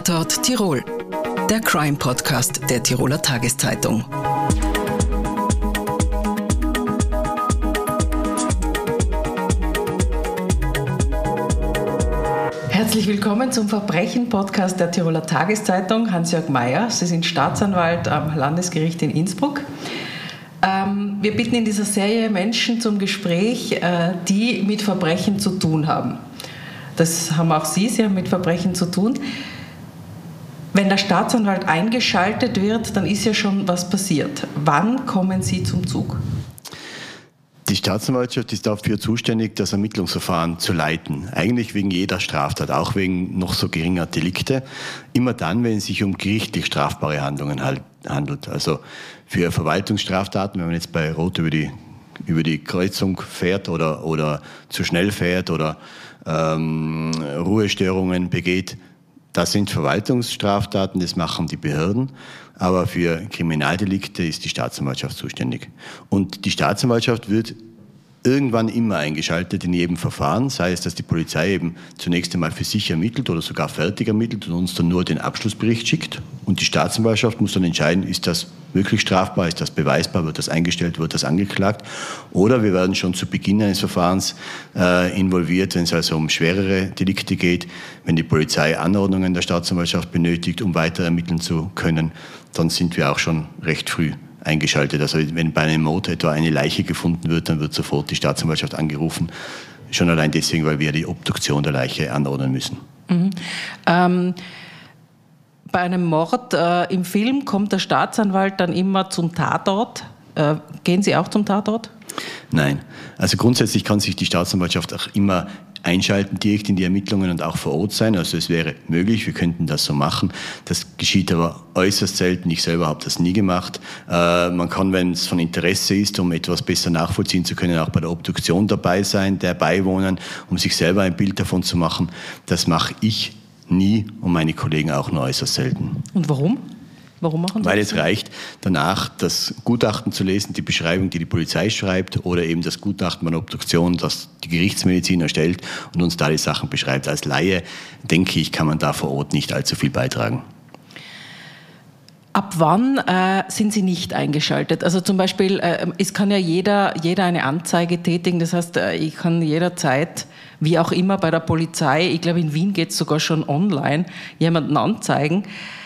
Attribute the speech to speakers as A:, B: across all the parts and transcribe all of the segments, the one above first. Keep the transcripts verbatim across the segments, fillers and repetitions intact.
A: Tatort Tirol, der Crime-Podcast der Tiroler Tageszeitung. Herzlich willkommen zum Verbrechen-Podcast der Tiroler Tageszeitung. Hans-Jörg Meyer, Sie sind Staatsanwalt am Landesgericht in Innsbruck. Ähm, wir bitten in dieser Serie Menschen zum Gespräch, äh, die mit Verbrechen zu tun haben. Das haben auch Sie, Sie haben mit Verbrechen zu tun. Wenn der Staatsanwalt eingeschaltet wird, dann ist ja schon was passiert. Wann kommen Sie zum Zug?
B: Die Staatsanwaltschaft ist dafür zuständig, das Ermittlungsverfahren zu leiten. Eigentlich wegen jeder Straftat, auch wegen noch so geringer Delikte. Immer dann, wenn es sich um gerichtlich strafbare Handlungen handelt. Also für Verwaltungsstraftaten, wenn man jetzt bei Rot über die, über die Kreuzung fährt oder, oder zu schnell fährt oder ähm, Ruhestörungen begeht, das sind Verwaltungsstraftaten, das machen die Behörden. Aber für Kriminaldelikte ist die Staatsanwaltschaft zuständig. Und die Staatsanwaltschaft wird irgendwann immer eingeschaltet in jedem Verfahren, sei es, dass die Polizei eben zunächst einmal für sich ermittelt oder sogar fertig ermittelt und uns dann nur den Abschlussbericht schickt. Und die Staatsanwaltschaft muss dann entscheiden, ist das wirklich strafbar, ist das beweisbar, wird das eingestellt, wird das angeklagt. Oder wir werden schon zu Beginn eines Verfahrens äh, involviert, wenn es also um schwerere Delikte geht, wenn die Polizei Anordnungen der Staatsanwaltschaft benötigt, um weiter ermitteln zu können, dann sind wir auch schon recht früh eingeschaltet. Also wenn bei einem Mord etwa eine Leiche gefunden wird, dann wird sofort die Staatsanwaltschaft angerufen. Schon allein deswegen, weil wir die Obduktion der Leiche anordnen müssen.
A: Mhm. Ähm, bei einem Mord äh, im Film kommt der Staatsanwalt dann immer zum Tatort. Äh, gehen Sie auch zum Tatort?
B: Nein. Also grundsätzlich kann sich die Staatsanwaltschaft auch immer einschalten, direkt in die Ermittlungen und auch vor Ort sein. Also es wäre möglich, wir könnten das so machen. Das geschieht aber äußerst selten. Ich selber habe das nie gemacht. Äh, man kann, wenn es von Interesse ist, um etwas besser nachvollziehen zu können, auch bei der Obduktion dabei sein, der beiwohnen, um sich selber ein Bild davon zu machen. Das mache ich nie und meine Kollegen auch nur äußerst selten.
A: Und warum? Warum machen Sie
B: Weil
A: das?
B: es reicht, danach das Gutachten zu lesen, die Beschreibung, die die Polizei schreibt, oder eben das Gutachten bei einer Obduktion, das die Gerichtsmedizin erstellt und uns da die Sachen beschreibt. Als Laie, denke ich, kann man da vor Ort nicht allzu viel beitragen.
A: Ab wann äh, sind Sie nicht eingeschaltet? Also zum Beispiel, äh, es kann ja jeder, jeder eine Anzeige tätigen. Das heißt, äh, ich kann jederzeit, wie auch immer bei der Polizei, ich glaube in Wien geht es sogar schon online, jemanden anzeigen.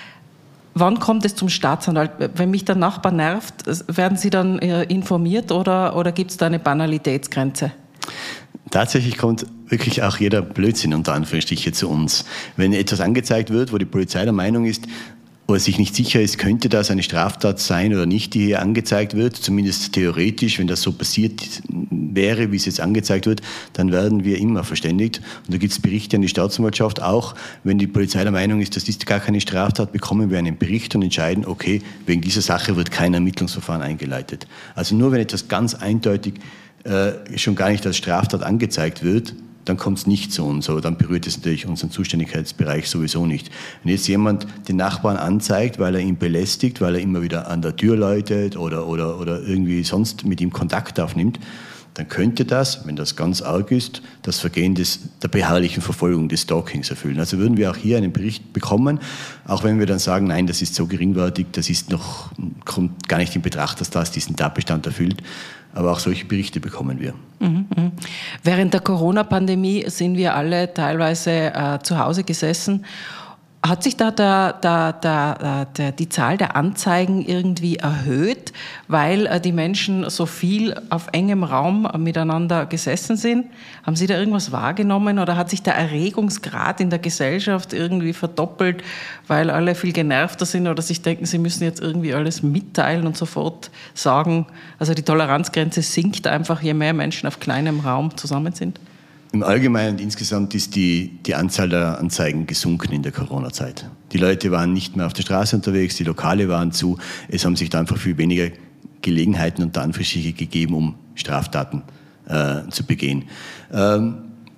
A: Wann kommt es zum Staatsanwalt? Wenn mich der Nachbar nervt, werden Sie dann informiert oder, oder gibt es da eine Banalitätsgrenze?
B: Tatsächlich kommt wirklich auch jeder Blödsinn unter Anführungsstrichen zu uns. Wenn etwas angezeigt wird, wo die Polizei der Meinung ist, oder sich nicht sicher ist, könnte das eine Straftat sein oder nicht, die hier angezeigt wird, zumindest theoretisch, wenn das so passiert wäre, wie es jetzt angezeigt wird, dann werden wir immer verständigt. Und da gibt es Berichte an die Staatsanwaltschaft. Auch wenn die Polizei der Meinung ist, das ist gar keine Straftat, bekommen wir einen Bericht und entscheiden, okay, wegen dieser Sache wird kein Ermittlungsverfahren eingeleitet. Also nur wenn etwas ganz eindeutig äh, schon gar nicht als Straftat angezeigt wird, dann kommt es nicht zu uns, aber dann berührt es natürlich unseren Zuständigkeitsbereich sowieso nicht. Wenn jetzt jemand den Nachbarn anzeigt, weil er ihn belästigt, weil er immer wieder an der Tür läutet oder, oder, oder irgendwie sonst mit ihm Kontakt aufnimmt, dann könnte das, wenn das ganz arg ist, das Vergehen des, der beharrlichen Verfolgung, des Stalkings erfüllen. Also würden wir auch hier einen Bericht bekommen, auch wenn wir dann sagen, nein, das ist so geringwertig, das ist noch, kommt gar nicht in Betracht, dass das diesen Tatbestand erfüllt. Aber auch solche Berichte bekommen wir.
A: Mhm, mh. Während der Corona-Pandemie sind wir alle teilweise äh, zu Hause gesessen. Hat sich da der, der, der, der, die Zahl der Anzeigen irgendwie erhöht, weil äh, die Menschen so viel auf engem Raum miteinander gesessen sind? Haben Sie da irgendwas wahrgenommen oder hat sich der Erregungsgrad in der Gesellschaft irgendwie verdoppelt, weil alle viel genervter sind oder sich denken, sie müssen jetzt irgendwie alles mitteilen und sofort sagen? Also die Toleranzgrenze sinkt einfach, je mehr Menschen auf kleinem Raum zusammen sind?
B: Im Allgemeinen und insgesamt ist die, die Anzahl der Anzeigen gesunken in der Corona-Zeit. Die Leute waren nicht mehr auf der Straße unterwegs, die Lokale waren zu. Es haben sich da einfach viel weniger Gelegenheiten unter Anführungsstrichen gegeben, um Straftaten äh, zu begehen. Ähm,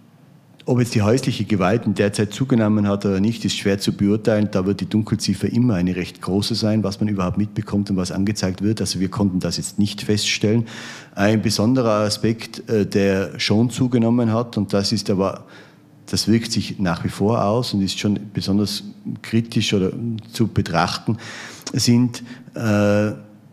B: ob jetzt die häusliche Gewalt in der Zeit zugenommen hat oder nicht, ist schwer zu beurteilen. Da wird die Dunkelziffer immer eine recht große sein, was man überhaupt mitbekommt und was angezeigt wird. Also wir konnten das jetzt nicht feststellen. Ein besonderer Aspekt, der schon zugenommen hat, und das ist aber das wirkt sich nach wie vor aus und ist schon besonders kritisch oder zu betrachten, sind äh,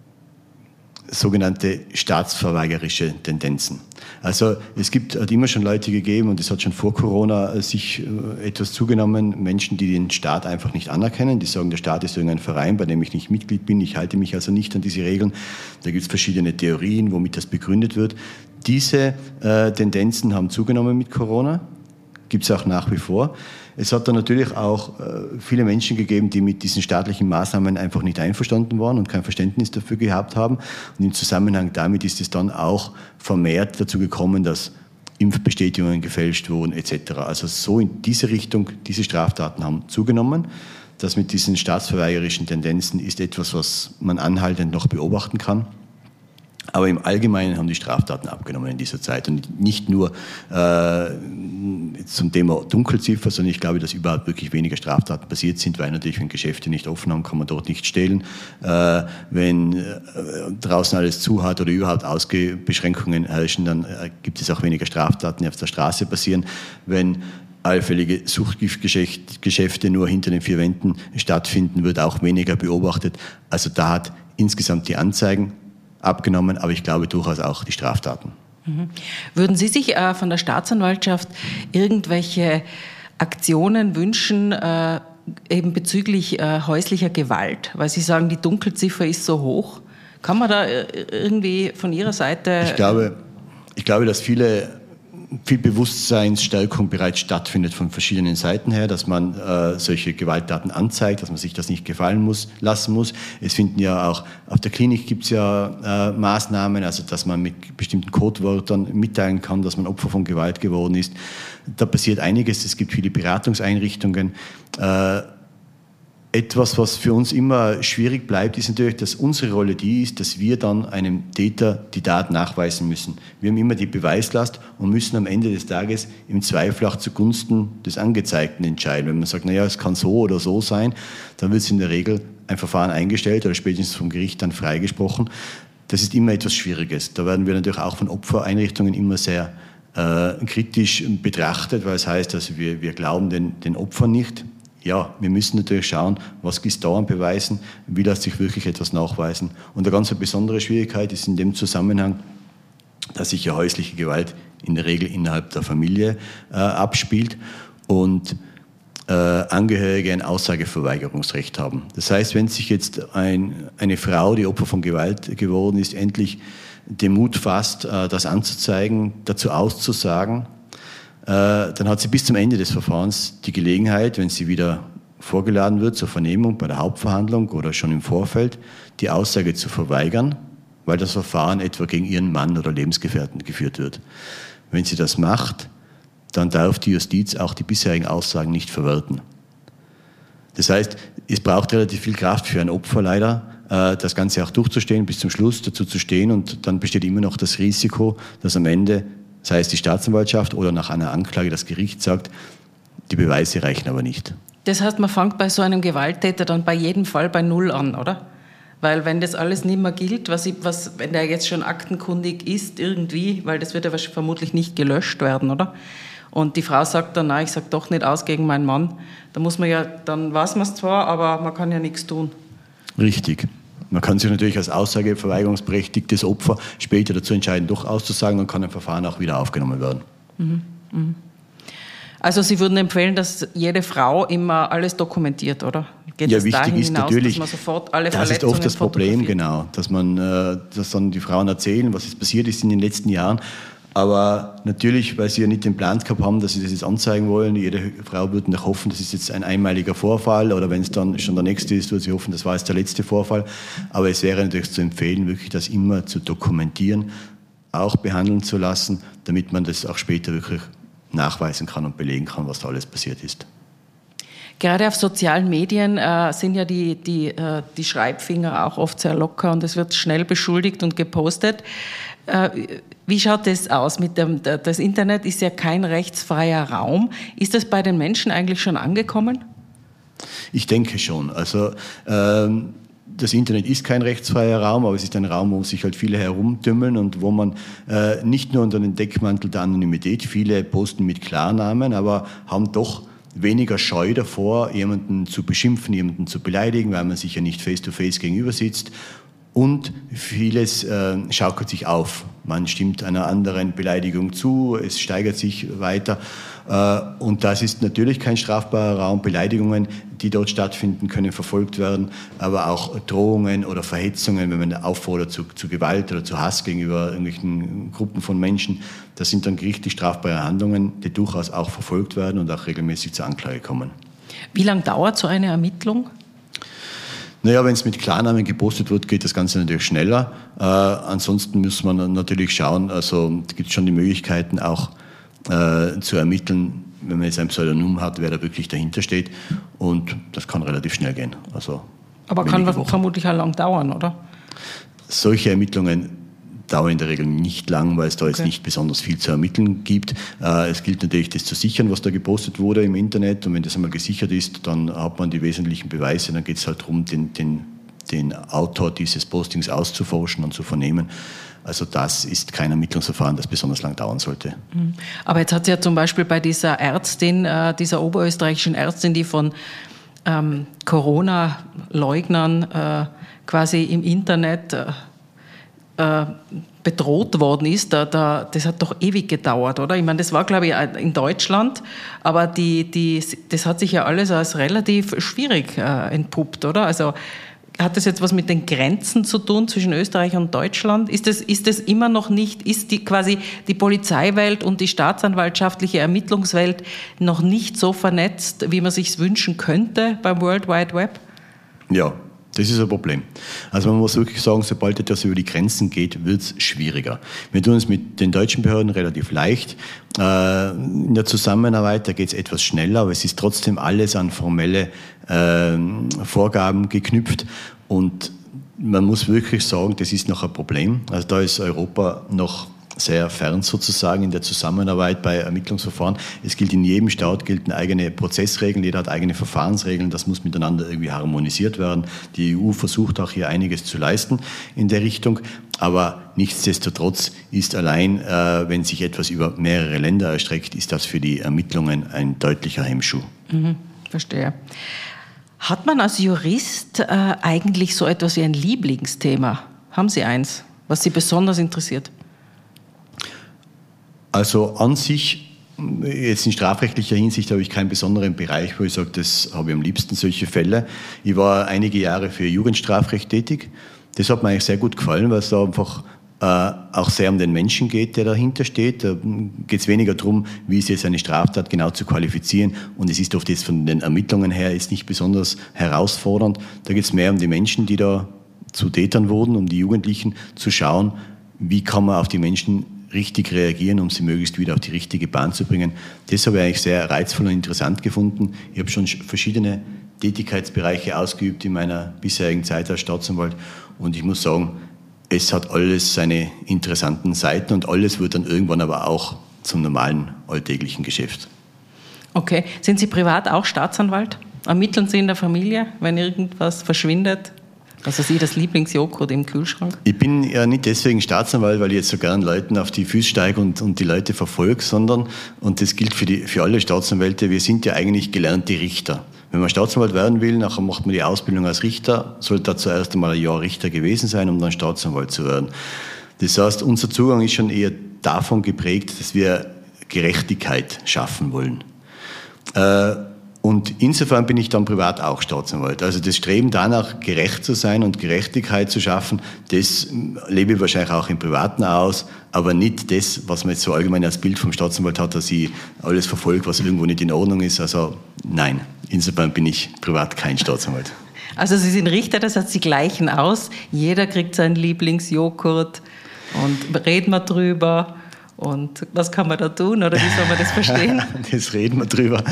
B: sogenannte staatsverweigerische Tendenzen. Also es gibt, hat immer schon Leute gegeben, und es hat schon vor Corona sich etwas zugenommen, Menschen, die den Staat einfach nicht anerkennen, die sagen, der Staat ist irgendein Verein, bei dem ich nicht Mitglied bin, ich halte mich also nicht an diese Regeln. Da gibt es verschiedene Theorien, womit das begründet wird. Diese äh, Tendenzen haben zugenommen mit Corona, gibt es auch nach wie vor. Es hat dann natürlich auch äh, viele Menschen gegeben, die mit diesen staatlichen Maßnahmen einfach nicht einverstanden waren und kein Verständnis dafür gehabt haben. Und im Zusammenhang damit ist es dann auch vermehrt dazu gekommen, dass Impfbestätigungen gefälscht wurden et cetera. Also so in diese Richtung, diese Straftaten haben zugenommen. Das mit diesen staatsverweigerischen Tendenzen ist etwas, was man anhaltend noch beobachten kann. Aber im Allgemeinen haben die Straftaten abgenommen in dieser Zeit. Und nicht nur äh, zum Thema Dunkelziffer, sondern ich glaube, dass überhaupt wirklich weniger Straftaten passiert sind, weil natürlich, wenn Geschäfte nicht offen haben, kann man dort nicht stehlen. Äh, wenn äh, draußen alles zu hat oder überhaupt Ausgehbeschränkungen herrschen, dann äh, gibt es auch weniger Straftaten, die auf der Straße passieren. Wenn allfällige Suchtgiftgeschäfte nur hinter den vier Wänden stattfinden, wird auch weniger beobachtet. Also da hat insgesamt die Anzeigen abgenommen, aber ich glaube durchaus auch die Straftaten.
A: Mhm. Würden Sie sich äh, von der Staatsanwaltschaft irgendwelche Aktionen wünschen, äh, eben bezüglich äh, häuslicher Gewalt? Weil Sie sagen, die Dunkelziffer ist so hoch. Kann man da äh, irgendwie von Ihrer Seite...
B: Ich glaube, ich glaube, dass viele... viel Bewusstseinsstärkung bereits stattfindet von verschiedenen Seiten her, dass man äh, solche Gewalttaten anzeigt, dass man sich das nicht gefallen muss, lassen muss. Es finden ja auch, auf der Klinik gibt es ja äh, Maßnahmen, also dass man mit bestimmten Codewörtern mitteilen kann, dass man Opfer von Gewalt geworden ist. Da passiert einiges, es gibt viele Beratungseinrichtungen. Äh, Etwas, was für uns immer schwierig bleibt, ist natürlich, dass unsere Rolle die ist, dass wir dann einem Täter die Tat nachweisen müssen. Wir haben immer die Beweislast und müssen am Ende des Tages im Zweifel auch zugunsten des Angezeigten entscheiden. Wenn man sagt, naja, es kann so oder so sein, dann wird in der Regel ein Verfahren eingestellt oder spätestens vom Gericht dann freigesprochen. Das ist immer etwas Schwieriges. Da werden wir natürlich auch von Opfereinrichtungen immer sehr äh, kritisch betrachtet, weil es heißt, also wir, wir glauben den, den Opfern nicht. Ja, wir müssen natürlich schauen, was ist da an Beweisen, wie lässt sich wirklich etwas nachweisen. Und eine ganz besondere Schwierigkeit ist in dem Zusammenhang, dass sich ja häusliche Gewalt in der Regel innerhalb der Familie äh, abspielt und äh, Angehörige ein Aussageverweigerungsrecht haben. Das heißt, wenn sich jetzt ein, eine Frau, die Opfer von Gewalt geworden ist, endlich den Mut fasst, äh, das anzuzeigen, dazu auszusagen, dann hat sie bis zum Ende des Verfahrens die Gelegenheit, wenn sie wieder vorgeladen wird zur Vernehmung bei der Hauptverhandlung oder schon im Vorfeld, die Aussage zu verweigern, weil das Verfahren etwa gegen ihren Mann oder Lebensgefährten geführt wird. Wenn sie das macht, dann darf die Justiz auch die bisherigen Aussagen nicht verwerten. Das heißt, es braucht relativ viel Kraft für ein Opfer leider, das Ganze auch durchzustehen, bis zum Schluss dazu zu stehen, und dann besteht immer noch das Risiko, dass am Ende, sei es die Staatsanwaltschaft oder nach einer Anklage das Gericht sagt, die Beweise reichen aber nicht.
A: Das heißt, man fängt bei so einem Gewalttäter dann bei jedem Fall bei Null an, oder? Weil wenn das alles nicht mehr gilt, was, ich, was, wenn der jetzt schon aktenkundig ist irgendwie, weil das wird ja vermutlich nicht gelöscht werden, oder? Und die Frau sagt dann, nein, ich sage doch nicht aus gegen meinen Mann. Da muss man ja, dann weiß man es zwar, aber man kann ja nichts tun.
B: Richtig. Man kann sich natürlich als aussageverweigerungsberechtigtes Opfer später dazu entscheiden, doch auszusagen, und kann ein Verfahren auch wieder aufgenommen werden.
A: Mhm. Mhm. Also Sie würden empfehlen, dass jede Frau immer alles dokumentiert, oder? Geht
B: ja,
A: es
B: wichtig
A: dahin
B: ist
A: hinaus,
B: natürlich,
A: dass man sofort alle
B: das ist oft das Problem, genau, dass man, dass dann die Frauen erzählen, was jetzt passiert ist in den letzten Jahren. Aber natürlich, weil sie ja nicht den Plan gehabt haben, dass sie das jetzt anzeigen wollen, jede Frau würde noch hoffen, das ist jetzt ein einmaliger Vorfall, oder wenn es dann schon der nächste ist, würde sie hoffen, das war jetzt der letzte Vorfall. Aber es wäre natürlich zu empfehlen, wirklich das immer zu dokumentieren, auch behandeln zu lassen, damit man das auch später wirklich nachweisen kann und belegen kann, was da alles passiert ist.
A: Gerade auf sozialen Medien äh, sind ja die, die, äh, die Schreibfinger auch oft sehr locker und es wird schnell beschuldigt und gepostet. Äh, wie schaut das aus? Mit dem, das Internet ist ja kein rechtsfreier Raum. Ist das bei den Menschen eigentlich schon angekommen?
B: Ich denke schon. Also ähm, das Internet ist kein rechtsfreier Raum, aber es ist ein Raum, wo sich halt viele herumdümmeln und wo man äh, nicht nur unter den Deckmantel der Anonymität, viele posten mit Klarnamen, aber haben doch weniger Scheu davor, jemanden zu beschimpfen, jemanden zu beleidigen, weil man sich ja nicht face-to-face gegenüber sitzt. Und vieles äh, schaukelt sich auf. Man stimmt einer anderen Beleidigung zu, es steigert sich weiter. Äh, und das ist natürlich kein strafbarer Raum. Beleidigungen, die dort stattfinden, können verfolgt werden. Aber auch Drohungen oder Verhetzungen, wenn man auffordert zu, zu Gewalt oder zu Hass gegenüber irgendwelchen Gruppen von Menschen, das sind dann gerichtlich strafbare Handlungen, die durchaus auch verfolgt werden und auch regelmäßig zur Anklage kommen.
A: Wie lange dauert so eine Ermittlung?
B: Naja, wenn es mit Klarnamen gepostet wird, geht das Ganze natürlich schneller. Äh, ansonsten muss man natürlich schauen, also gibt es schon die Möglichkeiten auch äh, zu ermitteln, wenn man jetzt ein Pseudonym hat, wer da wirklich dahinter steht. Und das kann relativ schnell gehen. Also
A: aber kann vermutlich auch lang dauern, oder?
B: Solche Ermittlungen dauern in der Regel nicht lang, weil es da okay. jetzt nicht besonders viel zu ermitteln gibt. Äh, es gilt natürlich, das zu sichern, was da gepostet wurde im Internet. Und wenn das einmal gesichert ist, dann hat man die wesentlichen Beweise. Dann geht es halt darum, den, den, den Autor dieses Postings auszuforschen und zu vernehmen. Also das ist kein Ermittlungsverfahren, das besonders lang dauern sollte.
A: Aber jetzt hat es ja zum Beispiel bei dieser Ärztin, äh, dieser oberösterreichischen Ärztin, die von ähm, Corona-Leugnern äh, quasi im Internet äh, bedroht worden ist, da, da, das hat doch ewig gedauert, oder? Ich meine, das war, glaube ich, in Deutschland, aber die, die, das hat sich ja alles als relativ schwierig äh, entpuppt, oder? Also hat das jetzt was mit den Grenzen zu tun zwischen Österreich und Deutschland? Ist das, ist das immer noch nicht, ist die quasi die Polizeiwelt und die staatsanwaltschaftliche Ermittlungswelt noch nicht so vernetzt, wie man sich wünschen könnte beim World Wide Web?
B: Ja. Das ist ein Problem. Also man muss wirklich sagen, sobald etwas über die Grenzen geht, wird es schwieriger. Wir tun es mit den deutschen Behörden relativ leicht. In der Zusammenarbeit, da geht es etwas schneller, aber es ist trotzdem alles an formelle äh, Vorgaben geknüpft. Und man muss wirklich sagen, das ist noch ein Problem. Also da ist Europa noch sehr fern sozusagen in der Zusammenarbeit bei Ermittlungsverfahren. Es gilt in jedem Staat gelten eigene Prozessregeln, jeder hat eigene Verfahrensregeln, das muss miteinander irgendwie harmonisiert werden. Die E U versucht auch hier einiges zu leisten in der Richtung, aber nichtsdestotrotz ist allein, äh, wenn sich etwas über mehrere Länder erstreckt, ist das für die Ermittlungen ein deutlicher Hemmschuh.
A: Mhm, verstehe. Hat man als Jurist äh, eigentlich so etwas wie ein Lieblingsthema? Haben Sie eins, was Sie besonders interessiert?
B: Also an sich, jetzt in strafrechtlicher Hinsicht habe ich keinen besonderen Bereich, wo ich sage, das habe ich am liebsten, solche Fälle. Ich war einige Jahre für Jugendstrafrecht tätig. Das hat mir eigentlich sehr gut gefallen, weil es da einfach äh, auch sehr um den Menschen geht, der dahinter steht. Da geht es weniger darum, wie ist jetzt eine Straftat genau zu qualifizieren. Und es ist oft jetzt von den Ermittlungen her ist nicht besonders herausfordernd. Da geht es mehr um die Menschen, die da zu Tätern wurden, um die Jugendlichen zu schauen, wie kann man auf die Menschen richtig reagieren, um sie möglichst wieder auf die richtige Bahn zu bringen. Das habe ich eigentlich sehr reizvoll und interessant gefunden. Ich habe schon verschiedene Tätigkeitsbereiche ausgeübt in meiner bisherigen Zeit als Staatsanwalt und ich muss sagen, es hat alles seine interessanten Seiten und alles wird dann irgendwann aber auch zum normalen alltäglichen Geschäft.
A: Okay. Sind Sie privat auch Staatsanwalt? Ermitteln Sie in der Familie, wenn irgendwas verschwindet? Also Sie das Lieblingsjoghurt im Kühlschrank?
B: Ich bin ja nicht deswegen Staatsanwalt, weil ich jetzt so gern Leuten auf die Füße steige und, und die Leute verfolge, sondern, und das gilt für, die, für alle Staatsanwälte, wir sind ja eigentlich gelernte Richter. Wenn man Staatsanwalt werden will, nachher macht man die Ausbildung als Richter, sollte da zuerst einmal ein Jahr Richter gewesen sein, um dann Staatsanwalt zu werden. Das heißt, unser Zugang ist schon eher davon geprägt, dass wir Gerechtigkeit schaffen wollen. Äh, Und insofern bin ich dann privat auch Staatsanwalt. Also das Streben danach, gerecht zu sein und Gerechtigkeit zu schaffen, das lebe ich wahrscheinlich auch im Privaten aus, aber nicht das, was man jetzt so allgemein als Bild vom Staatsanwalt hat, dass ich alles verfolge, was irgendwo nicht in Ordnung ist. Also nein, insofern bin ich privat kein Staatsanwalt.
A: Also Sie sind Richter, das heißt, Sie gleichen aus. Jeder kriegt seinen Lieblingsjoghurt und reden wir drüber. Und was kann man da tun oder wie soll man das verstehen?
B: Das reden wir drüber.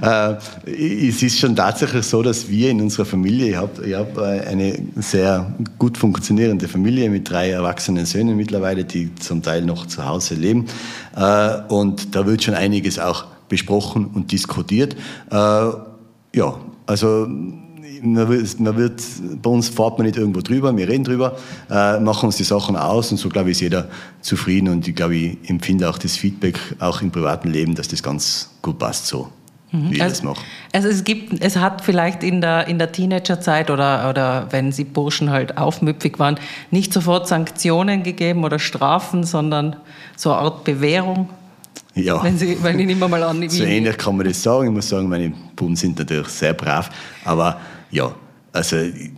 B: Es ist schon tatsächlich so, dass wir in unserer Familie, ich habe ich hab eine sehr gut funktionierende Familie mit drei erwachsenen Söhnen mittlerweile, die zum Teil noch zu Hause leben. Und da wird schon einiges auch besprochen und diskutiert. Ja, also man wird, man wird, bei uns fährt man nicht irgendwo drüber, wir reden drüber, äh, machen uns die Sachen aus und so, glaube ich, ist jeder zufrieden und ich glaube, ich empfinde auch das Feedback auch im privaten Leben, dass das ganz gut passt so. Wie ich
A: also,
B: das mache.
A: Also es gibt, es hat vielleicht in der, in der Teenagerzeit oder, oder wenn Sie Burschen halt aufmüpfig waren, nicht sofort Sanktionen gegeben oder Strafen, sondern so eine Art Bewährung.
B: Ja,
A: wenn Sie, weil ich nehme mal an,
B: so ähnlich kann man das sagen. Ich muss sagen, meine Buben sind natürlich sehr brav, aber ja, also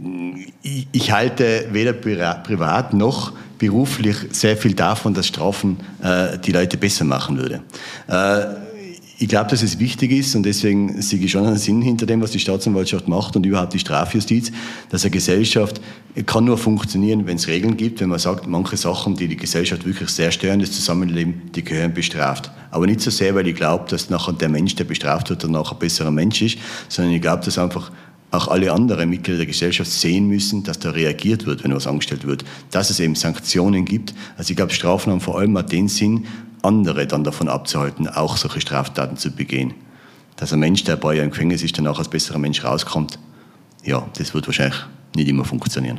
B: ich, ich halte weder privat noch beruflich sehr viel davon, dass Strafen äh, die Leute besser machen würde. Äh, Ich glaube, dass es wichtig ist und deswegen sehe ich schon einen Sinn hinter dem, was die Staatsanwaltschaft macht und überhaupt die Strafjustiz, dass eine Gesellschaft kann nur funktionieren, wenn es Regeln gibt, wenn man sagt, manche Sachen, die die Gesellschaft wirklich sehr stören, das Zusammenleben, die gehören bestraft. Aber nicht so sehr, weil ich glaube, dass nachher der Mensch, der bestraft wird, dann nachher ein besserer Mensch ist, sondern ich glaube, dass einfach auch alle anderen Mitglieder der Gesellschaft sehen müssen, dass da reagiert wird, wenn was angestellt wird, dass es eben Sanktionen gibt. Also ich glaube, Strafen haben vor allem auch den Sinn, andere dann davon abzuhalten, auch solche Straftaten zu begehen. Dass ein Mensch, der ein paar Jahre im Gefängnis ist, danach als besserer Mensch rauskommt, ja, das wird wahrscheinlich nicht immer funktionieren.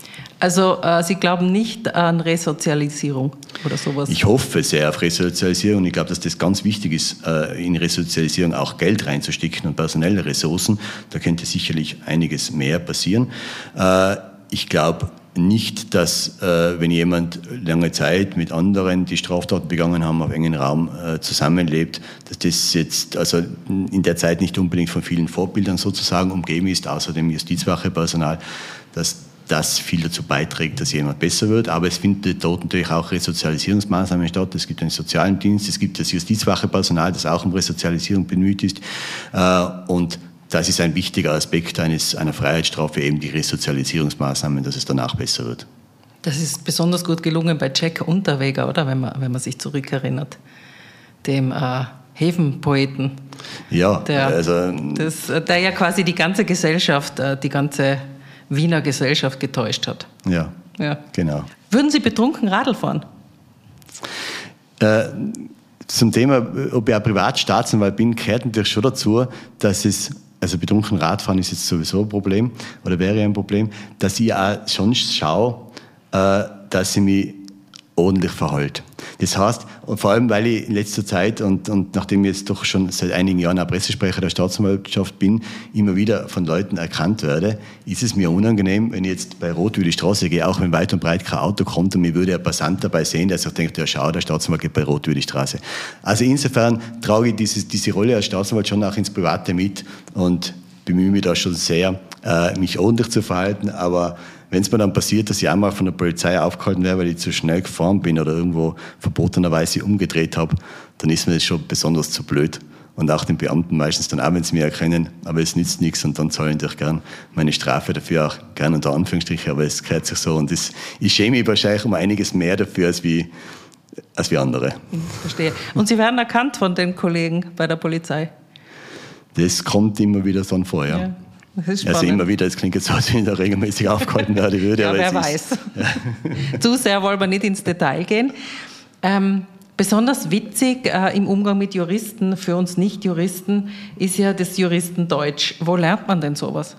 A: Also äh, Sie glauben nicht an Resozialisierung oder sowas?
B: Ich hoffe sehr auf Resozialisierung und ich glaube, dass das ganz wichtig ist, äh, in Resozialisierung auch Geld reinzustecken und personelle Ressourcen. Da könnte sicherlich einiges mehr passieren. Äh, ich glaube nicht, dass äh, wenn jemand lange Zeit mit anderen, die Straftaten begangen haben, auf engen Raum äh, zusammenlebt, dass das jetzt also in der Zeit nicht unbedingt von vielen Vorbildern sozusagen umgeben ist, außer dem Justizwachepersonal, dass das viel dazu beiträgt, dass jemand besser wird. Aber es findet dort natürlich auch Resozialisierungsmaßnahmen statt. Es gibt einen sozialen Dienst, es gibt das Justizwachepersonal, das auch um Resozialisierung bemüht ist. Äh, und das ist ein wichtiger Aspekt eines, einer Freiheitsstrafe, eben die Resozialisierungsmaßnahmen, dass es danach besser wird.
A: Das ist besonders gut gelungen bei Jack Unterweger, oder? Wenn man, wenn man sich zurückerinnert. Dem äh, Häfenpoeten.
B: Ja,
A: der,
B: also...
A: Das, der ja quasi die ganze Gesellschaft, äh, die ganze Wiener Gesellschaft getäuscht hat.
B: Ja, ja. Genau.
A: Würden Sie betrunken Radl fahren?
B: Äh, zum Thema, ob ich ein Privatstaatsanwalt bin, gehört natürlich schon dazu, dass es... Also betrunken Radfahren ist jetzt sowieso ein Problem oder wäre ein Problem, dass ich auch schon schaue, äh, dass ich mich ordentlich verhalte. Das heißt, und vor allem, weil ich in letzter Zeit und, und nachdem ich jetzt doch schon seit einigen Jahren auch Pressesprecher der Staatsanwaltschaft bin, immer wieder von Leuten erkannt werde, ist es mir unangenehm, wenn ich jetzt bei Rot über die Straße gehe, auch wenn weit und breit kein Auto kommt und mir würde ein Passant dabei sehen, der sich denkt, ja schau, der Staatsanwalt geht bei Rot über die Straße. Also insofern trage ich diese, diese Rolle als Staatsanwalt schon auch ins Private mit und bemühe mich da schon sehr, äh, mich ordentlich zu verhalten, aber wenn es mir dann passiert, dass ich einmal von der Polizei aufgehalten werde, weil ich zu schnell gefahren bin oder irgendwo verbotenerweise umgedreht habe, dann ist mir das schon besonders zu blöd. Und auch den Beamten meistens dann auch, wenn sie mich erkennen, aber es nützt nichts und dann zahle ich natürlich gern meine Strafe dafür, auch gern unter Anführungsstrichen, aber es gehört sich so. Und das, ich schäme mich wahrscheinlich um einiges mehr dafür als wie, als wie andere.
A: Ich verstehe. Und Sie werden erkannt von den Kollegen bei der Polizei?
B: Das kommt immer wieder so vor, ja. ja. Also immer wieder, es klingt jetzt so, als wenn ich da regelmäßig aufgehalten werde würde.
A: Ja,
B: aber
A: wer
B: es
A: weiß. Ist, ja. Zu sehr wollen wir nicht ins Detail gehen. Ähm, besonders witzig äh, im Umgang mit Juristen, für uns Nicht-Juristen, ist ja das Juristendeutsch. Wo lernt man denn sowas?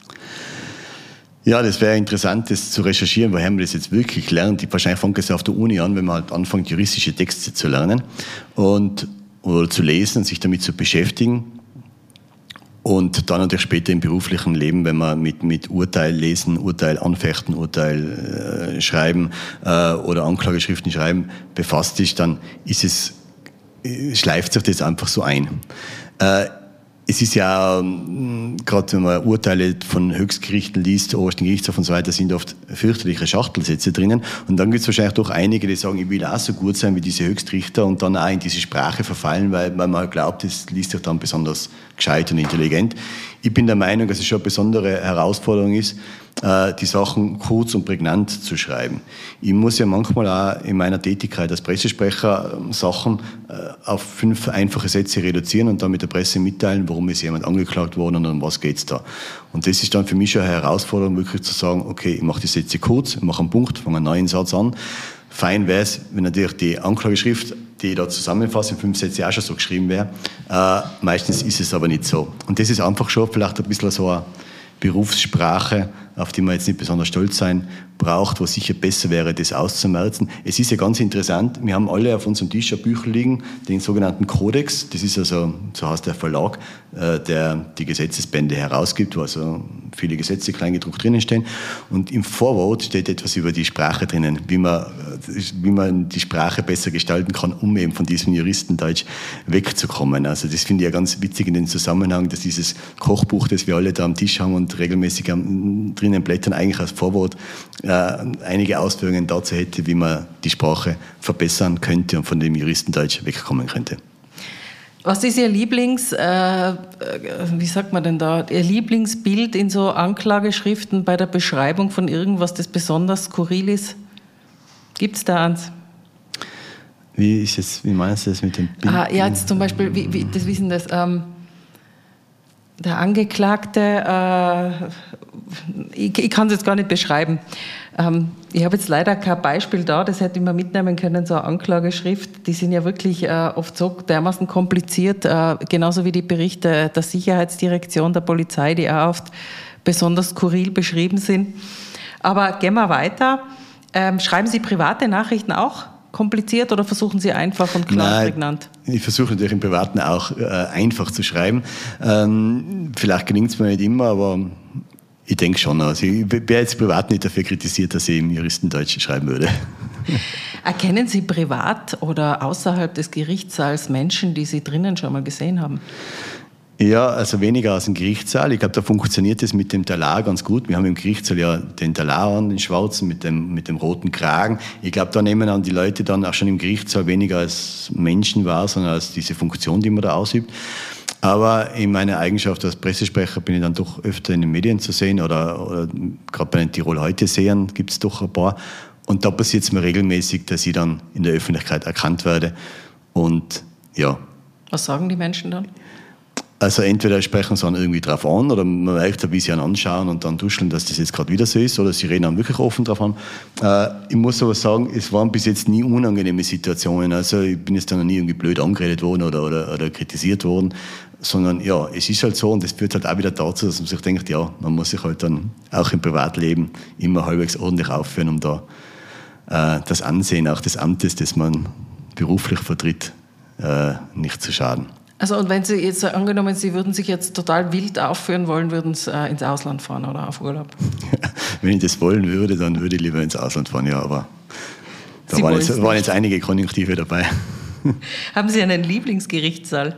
B: Ja, das wäre interessant, das zu recherchieren, woher man das jetzt wirklich lernt. Wahrscheinlich fängt es auf der Uni an, wenn man halt anfängt, juristische Texte zu lernen und, oder zu lesen und sich damit zu beschäftigen. Und dann natürlich später im beruflichen Leben, wenn man mit, mit Urteil lesen, Urteil anfechten, Urteil äh, schreiben äh, oder Anklageschriften schreiben befasst ist, dann ist es, schleift sich das einfach so ein. Äh, Es ist ja, gerade wenn man Urteile von Höchstgerichten liest, obersten Gerichtshof und so weiter, sind oft fürchterliche Schachtelsätze drinnen. Und dann gibt es wahrscheinlich doch einige, die sagen, ich will auch so gut sein wie diese Höchstrichter und dann auch in diese Sprache verfallen, weil, weil man glaubt, das liest sich dann besonders gescheit und intelligent. Ich bin der Meinung, dass es schon eine besondere Herausforderung ist, die Sachen kurz und prägnant zu schreiben. Ich muss ja manchmal auch in meiner Tätigkeit als Pressesprecher Sachen auf fünf einfache Sätze reduzieren und dann mit der Presse mitteilen, warum ist jemand angeklagt worden und um was geht's da. Und das ist dann für mich schon eine Herausforderung, wirklich zu sagen, okay, ich mache die Sätze kurz, ich mache einen Punkt, fange einen neuen Satz an. Fein wäre es, wenn natürlich die Anklageschrift, die ich da zusammenfasse, in fünf Sätze auch schon so geschrieben wäre. Äh, meistens ist es aber nicht so. Und das ist einfach schon vielleicht ein bisschen so ein Berufssprache, auf die man jetzt nicht besonders stolz sein braucht, wo sicher besser wäre, das auszumerzen. Es ist ja ganz interessant, wir haben alle auf unserem Tisch ein Bücher liegen, den sogenannten Kodex. Das ist also, so heißt der Verlag, der die Gesetzesbände herausgibt, wo also viele Gesetze kleingedruckt drinnen stehen. Und im Vorwort steht etwas über die Sprache drinnen, wie man, wie man die Sprache besser gestalten kann, um eben von diesem Juristendeutsch wegzukommen. Also das finde ich ja ganz witzig in dem Zusammenhang, dass dieses Kochbuch, das wir alle da am Tisch haben und regelmäßig am, drinnen blättern, eigentlich als Vorwort äh, einige Ausführungen dazu hätte, wie man die Sprache verbessern könnte und von dem Juristendeutsch wegkommen könnte.
A: Was ist Ihr Lieblings, äh, wie sagt man denn da, Ihr Lieblingsbild in so Anklageschriften bei der Beschreibung von irgendwas, das besonders skurril ist? Gibt es da eins?
B: Wie ist es, wie meinst du das mit dem Bild?
A: Ah, ja, jetzt zum Beispiel, wie, wie, das wissen das, ähm, der Angeklagte, äh, ich, ich kann es jetzt gar nicht beschreiben. Ähm, ich habe jetzt leider kein Beispiel da, das hätte ich mir mitnehmen können, so eine Anklageschrift. Die sind ja wirklich äh, oft so dermaßen kompliziert, äh, genauso wie die Berichte der Sicherheitsdirektion, der Polizei, die auch oft besonders skurril beschrieben sind. Aber gehen wir weiter. Ähm, schreiben Sie private Nachrichten auch kompliziert oder versuchen Sie einfach und klar und prägnant?
B: Ich versuche natürlich im Privaten auch äh, einfach zu schreiben. Ähm, vielleicht gelingt es mir nicht immer, aber ich denke schon. Also ich wäre jetzt privat nicht dafür kritisiert, dass ich im Juristendeutsch schreiben würde.
A: Erkennen Sie privat oder außerhalb des Gerichtssaals Menschen, die Sie drinnen schon mal gesehen haben?
B: Ja, also weniger aus dem Gerichtssaal. Ich glaube, da funktioniert es mit dem Talar ganz gut. Wir haben im Gerichtssaal ja den Talar an, den schwarzen mit dem, mit dem roten Kragen. Ich glaube, da nehmen dann die Leute dann auch schon im Gerichtssaal weniger als Menschen wahr, sondern als diese Funktion, die man da ausübt. Aber in meiner Eigenschaft als Pressesprecher bin ich dann doch öfter in den Medien zu sehen oder, oder gerade bei den Tirol Heute-Sehern gibt es doch ein paar. Und da passiert es mir regelmäßig, dass ich dann in der Öffentlichkeit erkannt werde. Und ja.
A: Was sagen die Menschen dann?
B: Also entweder sprechen sie dann irgendwie drauf an oder man merkt, wie sie einen anschauen und dann duscheln, dass das jetzt gerade wieder so ist, oder sie reden dann wirklich offen drauf an. Äh, ich muss aber sagen, es waren bis jetzt nie unangenehme Situationen. Also ich bin jetzt dann noch nie irgendwie blöd angeredet worden oder, oder, oder kritisiert worden, sondern ja, es ist halt so und das führt halt auch wieder dazu, dass man sich denkt, ja, man muss sich halt dann auch im Privatleben immer halbwegs ordentlich aufführen, um da äh, das Ansehen auch des Amtes, das man beruflich vertritt, äh, nicht zu schaden.
A: Also und wenn Sie jetzt angenommen, Sie würden sich jetzt total wild aufführen wollen, würden Sie äh, ins Ausland fahren oder auf Urlaub?
B: Wenn ich das wollen würde, dann würde ich lieber ins Ausland fahren, ja, aber da waren jetzt, waren jetzt einige Konjunktive dabei.
A: Haben Sie einen Lieblingsgerichtssaal?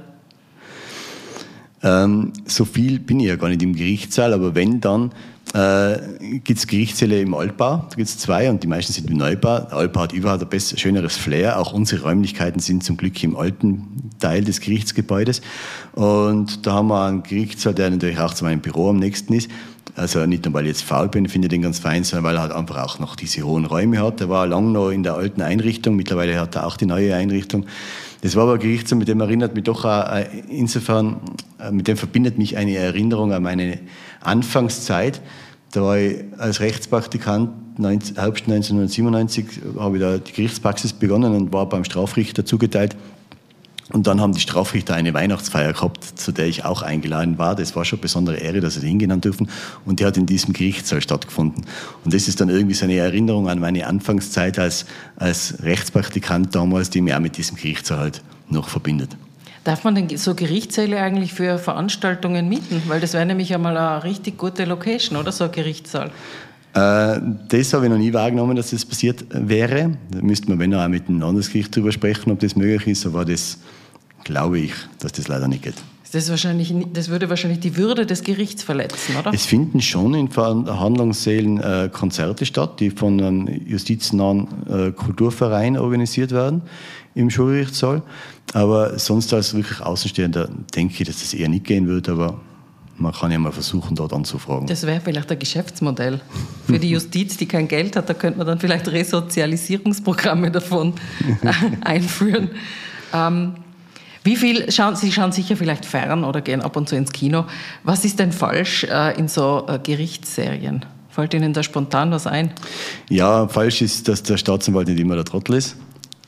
B: Ähm, so viel bin ich ja gar nicht im Gerichtssaal, aber wenn, dann äh, gibt es Gerichtssäle im Altbau, da gibt es zwei und die meisten sind im Neubau. Der Altbau hat überhaupt ein besser, schöneres Flair, auch unsere Räumlichkeiten sind zum Glück im alten Teil des Gerichtsgebäudes und da haben wir einen Gerichtssaal, der natürlich auch zu meinem Büro am nächsten ist. Also nicht nur, weil ich jetzt faul bin, finde ich den ganz fein, sondern weil er halt einfach auch noch diese hohen Räume hat. Der war lange noch in der alten Einrichtung, mittlerweile hat er auch die neue Einrichtung. Das war aber ein Gerichtssaal, mit dem erinnert mich doch auch, insofern, mit dem verbindet mich eine Erinnerung an meine Anfangszeit. Da war ich als Rechtspraktikant, Herbst neunzehnhundertsiebenundneunzig, habe ich da die Gerichtspraxis begonnen und war beim Strafrichter zugeteilt. Und dann haben die Strafrichter eine Weihnachtsfeier gehabt, zu der ich auch eingeladen war. Das war schon eine besondere Ehre, dass sie hingehen dürfen. Und die hat in diesem Gerichtssaal stattgefunden. Und das ist dann irgendwie so eine Erinnerung an meine Anfangszeit als, als Rechtspraktikant damals, die mich auch mit diesem Gerichtssaal halt noch verbindet.
A: Darf man denn so Gerichtssäle eigentlich für Veranstaltungen mieten? Weil das wäre nämlich einmal eine richtig gute Location, oder so ein Gerichtssaal?
B: Äh, das habe ich noch nie wahrgenommen, dass das passiert wäre. Da müsste man, wenn auch mit einem Landesgericht darüber sprechen, ob das möglich ist, aber das glaube ich, dass das leider nicht geht.
A: Das, wahrscheinlich, das würde wahrscheinlich die Würde des Gerichts verletzen, oder?
B: Es finden schon in Verhandlungssälen äh, Konzerte statt, die von einem justiznahen äh, Kulturverein organisiert werden im Schulgerichtssaal. Aber sonst als wirklich Außenstehender denke ich, dass das eher nicht gehen wird, aber man kann ja mal versuchen, dort anzufragen. Das
A: wäre vielleicht ein Geschäftsmodell für die Justiz, die kein Geld hat. Da könnte man dann vielleicht Resozialisierungsprogramme davon einführen. Ähm, wie viel, schauen, Sie schauen sicher vielleicht fern oder gehen ab und zu ins Kino. Was ist denn falsch äh, in so äh, Gerichtsserien? Fällt Ihnen da spontan was ein?
B: Ja, falsch ist, dass der Staatsanwalt nicht immer der Trottel ist.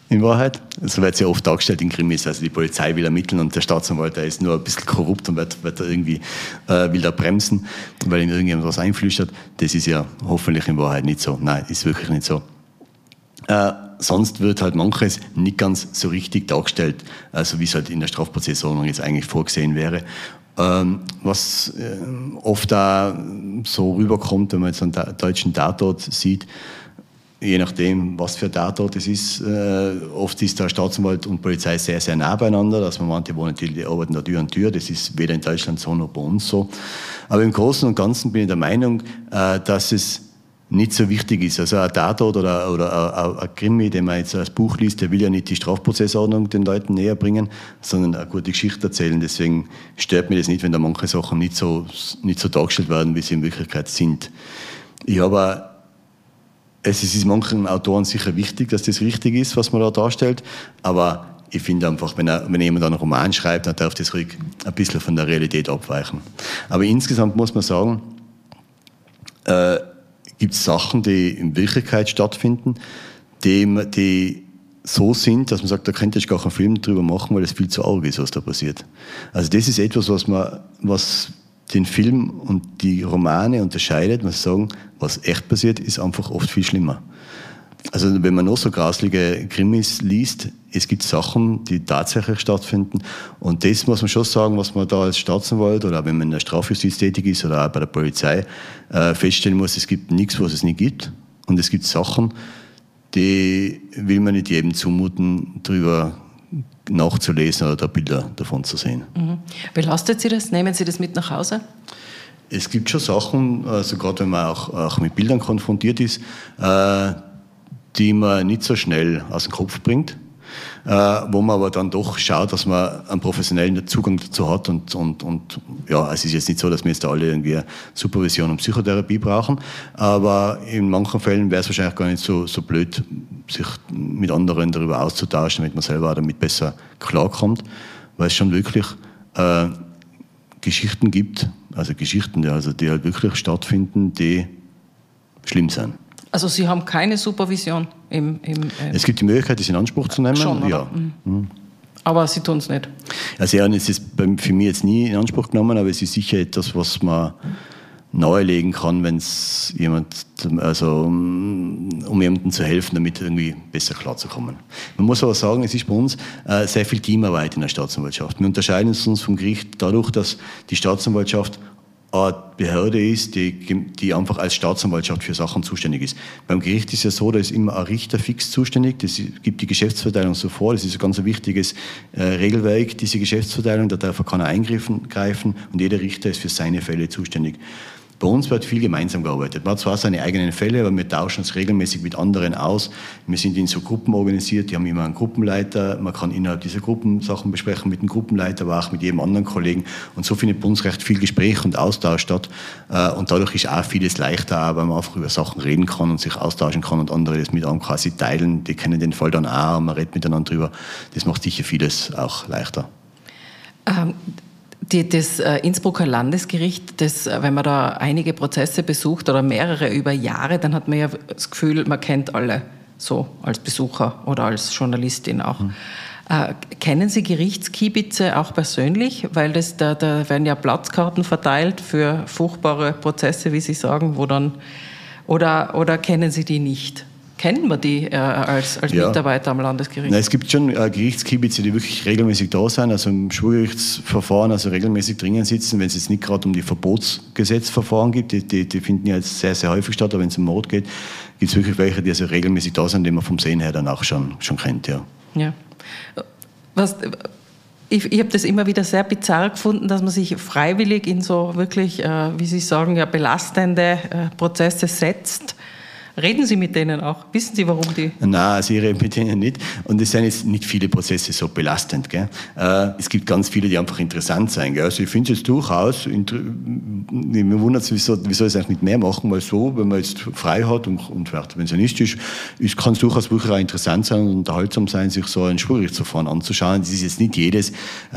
B: in Wahrheit. So wird es ja oft dargestellt in Krimis. Also die Polizei will ermitteln und der Staatsanwalt, der ist nur ein bisschen korrupt und wird, wird da irgendwie, äh, will da bremsen, weil ihm irgendjemand was einflüstert. Das ist ja hoffentlich in Wahrheit nicht so. Nein, ist wirklich nicht so. Äh, sonst wird halt manches nicht ganz so richtig dargestellt, also wie es halt in der Strafprozessordnung jetzt eigentlich vorgesehen wäre. Ähm, was äh, oft da so rüberkommt, wenn man jetzt einen deutschen Tatort sieht, je nachdem, was für ein Tatort es ist, äh, oft ist der Staatsanwalt und Polizei sehr, sehr nah beieinander, dass man meint, die wohnen, die arbeiten da Tür an Tür, das ist weder in Deutschland so noch bei uns so. Aber im Großen und Ganzen bin ich der Meinung, äh, dass es nicht so wichtig ist. Also ein Tatort oder, oder ein Krimi, den man jetzt als Buch liest, der will ja nicht die Strafprozessordnung den Leuten näher bringen, sondern eine gute Geschichte erzählen. Deswegen stört mich das nicht, wenn da manche Sachen nicht so, nicht so dargestellt werden, wie sie in Wirklichkeit sind. Ich habe Es ist manchen Autoren sicher wichtig, dass das richtig ist, was man da darstellt, aber ich finde einfach, wenn, er, wenn jemand einen Roman schreibt, dann darf das ruhig ein bisschen von der Realität abweichen. Aber insgesamt muss man sagen, äh, gibt es Sachen, die in Wirklichkeit stattfinden, die, die so sind, dass man sagt, da könnte ich gar keinen Film drüber machen, weil es viel zu arg ist, was da passiert. Also das ist etwas, was man, was den Film und die Romane unterscheidet. Man sagen, was echt passiert, ist einfach oft viel schlimmer. Also wenn man noch so grauslige Krimis liest, es gibt Sachen, die tatsächlich stattfinden. Und das muss man schon sagen, was man da als Staatsanwalt oder wenn man in der Strafjustiz tätig ist oder auch bei der Polizei äh, feststellen muss, es gibt nichts, was es nicht gibt. Und es gibt Sachen, die will man nicht jedem zumuten, drüber nachzulesen oder da Bilder davon zu sehen.
A: Mhm. Belastet Sie das? Nehmen Sie das mit nach Hause?
B: Es gibt schon Sachen, also gerade wenn man auch, auch mit Bildern konfrontiert ist, äh, die man nicht so schnell aus dem Kopf bringt, äh, wo man aber dann doch schaut, dass man einen professionellen Zugang dazu hat und, und, und ja, es ist jetzt nicht so, dass wir jetzt da alle irgendwie Supervision und Psychotherapie brauchen, aber in manchen Fällen wäre es wahrscheinlich gar nicht so, so blöd, sich mit anderen darüber auszutauschen, damit man selber damit besser klarkommt, weil es schon wirklich äh, Geschichten gibt, also Geschichten, die, also die halt wirklich stattfinden, die schlimm sind.
A: Also Sie haben keine Supervision im... im äh
B: es gibt die Möglichkeit, das in Anspruch zu nehmen.
A: Schon, oder?
B: Ja. Mhm.
A: Aber Sie tun es nicht?
B: Also ja, es ist für mich jetzt nie in Anspruch genommen, aber es ist sicher etwas, was man nahelegen kann, wenn es jemand, also um jemandem zu helfen, damit irgendwie besser klarzukommen. Man muss aber sagen, es ist bei uns äh, sehr viel Teamarbeit in der Staatsanwaltschaft. Wir unterscheiden uns vom Gericht dadurch, dass die Staatsanwaltschaft eine Behörde ist, die, die einfach als Staatsanwaltschaft für Sachen zuständig ist. Beim Gericht ist es ja so, da ist immer ein Richter fix zuständig, das gibt die Geschäftsverteilung so vor, das ist ein ganz wichtiges äh, Regelwerk, diese Geschäftsverteilung, da darf keiner eingreifen greifen und jeder Richter ist für seine Fälle zuständig. Bei uns wird viel gemeinsam gearbeitet. Man hat zwar seine eigenen Fälle, aber wir tauschen uns regelmäßig mit anderen aus. Wir sind in so Gruppen organisiert, die haben immer einen Gruppenleiter. Man kann innerhalb dieser Gruppen Sachen besprechen mit dem Gruppenleiter, aber auch mit jedem anderen Kollegen. Und so findet bei uns recht viel Gespräch und Austausch statt. Und dadurch ist auch vieles leichter, weil man einfach über Sachen reden kann und sich austauschen kann und andere das mit einem quasi teilen. Die kennen den Fall dann auch und man redet miteinander drüber. Das macht sicher vieles auch leichter.
A: Ähm Die, das äh, Innsbrucker Landesgericht, das, äh, wenn man da einige Prozesse besucht oder mehrere über Jahre, dann hat man ja das Gefühl, man kennt alle so als Besucher oder als Journalistin auch. Mhm. Äh, kennen Sie Gerichtskiebitze auch persönlich? Weil das, da, da werden ja Platzkarten verteilt für furchtbare Prozesse, wie Sie sagen, wo dann, oder, oder kennen Sie die nicht? Kennen wir die äh, als, als ja. Mitarbeiter am Landesgericht?
B: Nein, es gibt schon äh, Gerichtskiebitze, die wirklich regelmäßig da sind, also im Schwurgerichtsverfahren, also regelmäßig drinnen sitzen, wenn es jetzt nicht gerade um die Verbotsgesetzverfahren geht, die, die, die finden ja jetzt sehr, sehr häufig statt, aber wenn es um Mord geht, gibt es wirklich welche, die also regelmäßig da sind, die man vom Sehen her dann auch schon, schon kennt. Ja.
A: Ja. Was, ich ich habe das immer wieder sehr bizarr gefunden, dass man sich freiwillig in so wirklich, äh, wie Sie sagen, ja, belastende äh, Prozesse setzt. Reden Sie mit denen auch? Wissen Sie, warum die?
B: Nein, also ich rede mit denen nicht. Und es sind jetzt nicht viele Prozesse so belastend. Gell? Äh, es gibt ganz viele, die einfach interessant sind. Gell? Also ich finde es jetzt durchaus, mir wundert es, wieso, wieso es eigentlich nicht mehr machen, weil so, wenn man jetzt frei hat und, und wenn es ja nicht ist, ist kann es durchaus wirklich auch interessant sein und unterhaltsam sein, sich so ein Schwurgerichtsverfahren anzuschauen. Das ist jetzt nicht jedes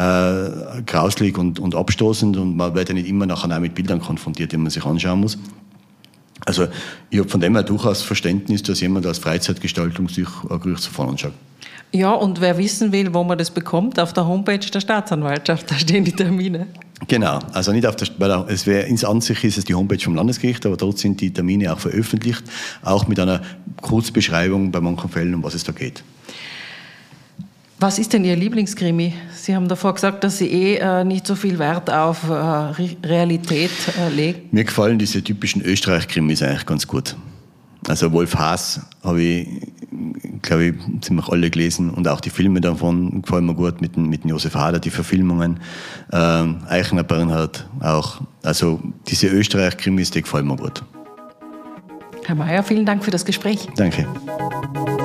B: äh, grauslig und, und abstoßend und man wird ja nicht immer nachher auch mit Bildern konfrontiert, die man sich anschauen muss. Also ich habe von dem her durchaus Verständnis, dass jemand als Freizeitgestaltung sich ein Gerichtsverfahren anschaut.
A: Ja, und wer wissen will, wo man das bekommt, auf der Homepage der Staatsanwaltschaft, da stehen die Termine. Genau, also nicht auf der, weil es wäre, ins Ansicht ist es die Homepage vom Landesgericht, aber dort sind die Termine auch veröffentlicht, auch mit einer Kurzbeschreibung bei manchen Fällen, um was es da geht. Was ist denn Ihr Lieblingskrimi? Sie haben davor gesagt, dass Sie eh äh, nicht so viel Wert auf äh, Realität äh, legen. Mir gefallen diese typischen Österreich-Krimis eigentlich ganz gut. Also Wolf Haas habe ich, glaube ich, ziemlich alle gelesen und auch die Filme davon gefallen mir gut, mit, mit Josef Hader, die Verfilmungen. Ähm, Eichner Bernhard auch. Also diese Österreich-Krimis, die gefallen mir gut. Herr Mayer, vielen Dank für das Gespräch. Danke.